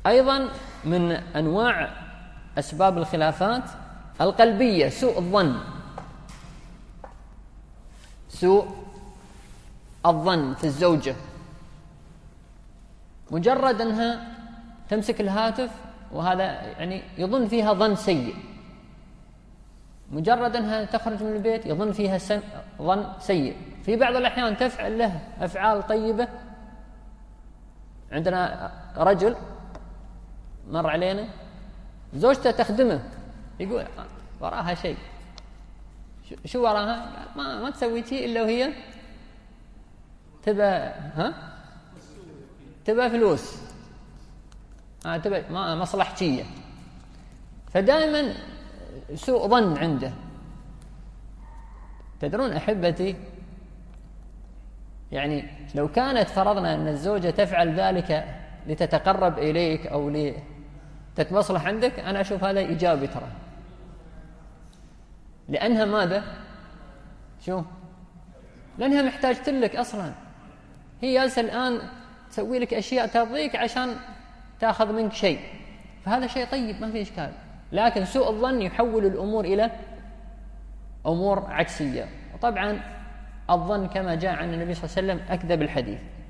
أيضا من أنواع أسباب الخلافات القلبية، سوء الظن. سوء الظن في الزوجة، مجرد أنها تمسك الهاتف وهذا يعني يظن فيها ظن سيء، مجرد أنها تخرج من البيت يظن فيها ظن سيء. في بعض الأحيان تفعل له أفعال طيبة. عندنا رجل مر علينا زوجته تخدمه، يقول وراها شيء. شو وراها؟ ما تسوي شيء إلا وهي تبى فلوس، تبى مصلحتية. فدائما سوء ظن عنده. تدرون أحبتي، يعني لو كانت فرضنا أن الزوجة تفعل ذلك لتتقرب إليك أو لتتمصلح عندك، أنا أشوف هذا إيجابي ترى. لأنها ماذا؟ لأنها محتاجة لك أصلا. هي جالسة الآن تسوي لك أشياء ترضيك عشان تأخذ منك شيء، فهذا شيء طيب ما في إشكال. لكن سوء الظن يحول الأمور إلى أمور عكسية. وطبعا الظن كما جاء عن النبي صلى الله عليه وسلم أكذب الحديث.